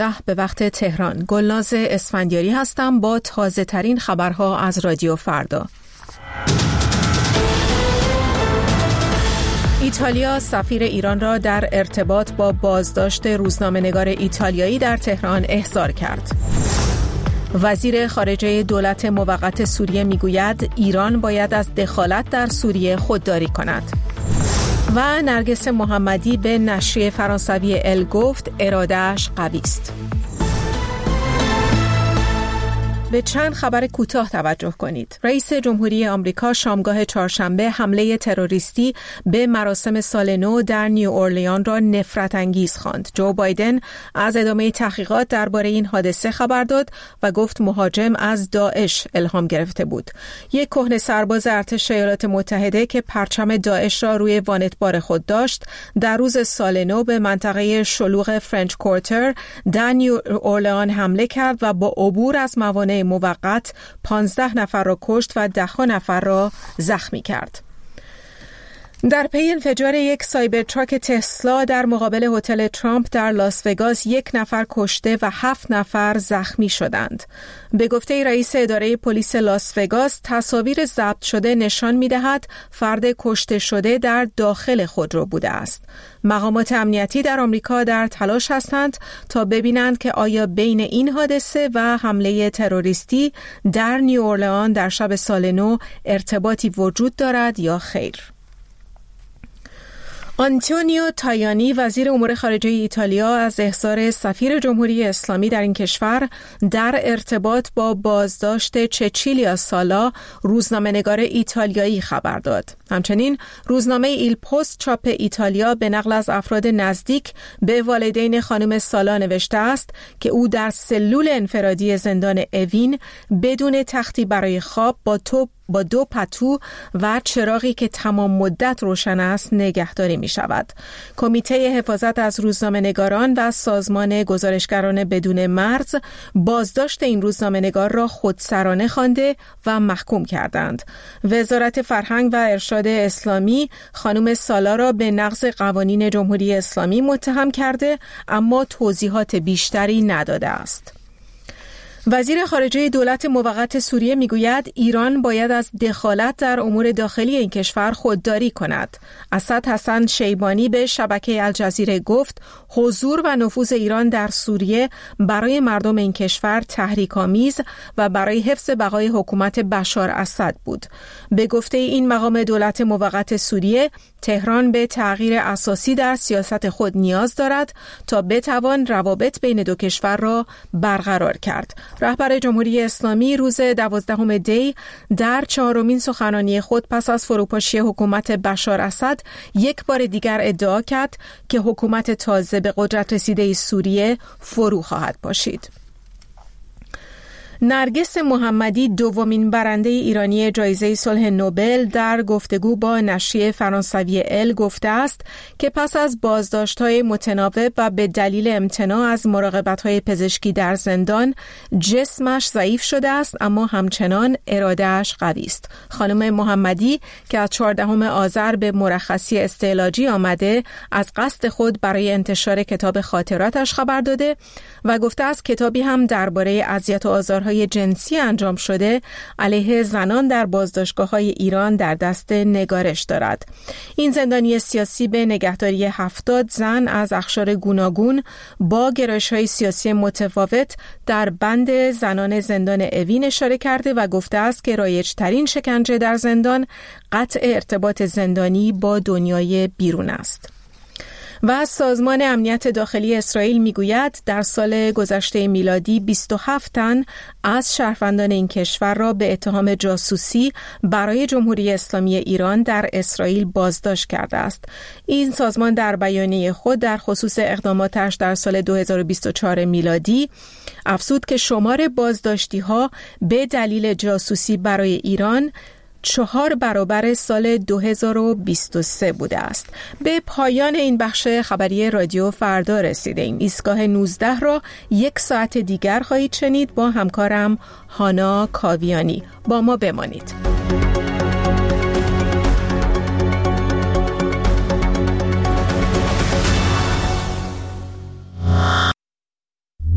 به وقت تهران. گلناز اسفندیاری هستم با تازه ترین خبرها از رادیو فردا. ایتالیا سفیر ایران را در ارتباط با بازداشت روزنامه‌نگار ایتالیایی در تهران احضار کرد. وزیر خارجه دولت موقت سوریه میگوید ایران باید از دخالت در سوریه خودداری کند. و نرگس محمدی به نشریه فرانسوی ال گفت اراده‌اش قوی است. به چند خبر کوتاه توجه کنید. رئیس جمهوری آمریکا شامگاه چهارشنبه حمله تروریستی به مراسم سال نو در نیو اورلیان را نفرت انگیز خواند. جو بایدن از ادامه تحقیقات درباره این حادثه خبر داد و گفت مهاجم از داعش الهام گرفته بود. یک کهنه سرباز ارتش ایالات متحده که پرچم داعش را روی وانتبار خود داشت، در روز سال نو به منطقه شلوغ فرنچ کوارتر در نیو اورلیان حمله کرد و با عبور از موانع موقت 15 نفر را کشت و 10 نفر را زخمی کرد. در پی انفجار یک سایبر تراک تسلا در مقابل هتل ترامپ در لاس وگاس 1 نفر کشته و 7 نفر زخمی شدند. به گفته رئیس اداره پلیس لاس وگاس، تصاویر ضبط شده نشان می‌دهد فرد کشته شده در داخل خودرو بوده است. مقامات امنیتی در آمریکا در تلاش هستند تا ببینند که آیا بین این حادثه و حمله تروریستی در نیو اورلیان در شب سال نو ارتباطی وجود دارد یا خیر. آنتونیو تایانی وزیر امور خارجه ایتالیا از احضار سفیر جمهوری اسلامی در این کشور در ارتباط با بازداشت چچیلیا سالا روزنامه‌نگار ایتالیایی خبر داد. همچنین روزنامه ایل پست چاپ ایتالیا به نقل از افراد نزدیک به والدین خانم سالا نوشته است که او در سلول انفرادی زندان اوین بدون تختی برای خواب با 2 پتو و چراغی که تمام مدت روشن است نگهداری می شود. کمیته حفاظت از روزنامه‌نگاران و سازمان گزارشگران بدون مرز بازداشت این روزنامه‌نگار را خودسرانه خوانده و محکوم کردند. وزارت فرهنگ و ارشاد اسلامی خانم سالا را به نقض قوانین جمهوری اسلامی متهم کرده، اما توضیحات بیشتری نداده است. وزیر خارجه دولت موقت سوریه میگوید ایران باید از دخالت در امور داخلی این کشور خودداری کند. اسد حسن شیبانی به شبکه الجزیره گفت حضور و نفوذ ایران در سوریه برای مردم این کشور تحریک‌آمیز و برای حفظ بقای حکومت بشار اسد بود. به گفته این مقام دولت موقت سوریه، تهران به تغییر اساسی در سیاست خود نیاز دارد تا بتوان روابط بین دو کشور را برقرار کرد. رهبر جمهوری اسلامی روز 12 دی در 4مین سخنرانی خود پس از فروپاشی حکومت بشار اسد یک بار دیگر ادعا کرد که حکومت تازه به قدرت رسیده سوریه فرو خواهد پاشید. نرگس محمدی دومین برنده ایرانی جایزه صلح نوبل در گفتگو با نشریه فرانسوی ال گفته است که پس از بازداشت‌های متناوب و به دلیل امتناع از مراقبت‌های پزشکی در زندان جسمش ضعیف شده است، اما همچنان اراده‌اش قوی است. خانم محمدی که از 14 آذر به مرخصی استعلاجی آمده، از قصد خود برای انتشار کتاب خاطراتش خبر داده و گفته است کتابی هم درباره اذیت و آزارهای جنسی انجام شده علیه زنان در بازداشتگاه‌های ایران در دست نگارش دارد. این زندانی سیاسی به نگهداری 70 زن از اقشار گوناگون با گرایش‌های سیاسی متفاوت در بند زنان زندان اوین اشاره کرده و گفته است که رایج‌ترین شکنجه در زندان قطع ارتباط زندانی با دنیای بیرون است. و سازمان امنیت داخلی اسرائیل میگوید در سال گذشته میلادی 27 تن از شهروندان این کشور را به اتهام جاسوسی برای جمهوری اسلامی ایران در اسرائیل بازداشت کرده است. این سازمان در بیانیه خود در خصوص اقداماتش در سال 2024 میلادی افزود که شمار بازداشتی‌ها به دلیل جاسوسی برای ایران 4 برابر سال 2023 بوده است. به پایان این بخش خبری رادیو فردا رسیدیم. ایستگاه 19 را 1 ساعت دیگر خواهید شنید با همکارم هانا کاویانی. با ما بمانید.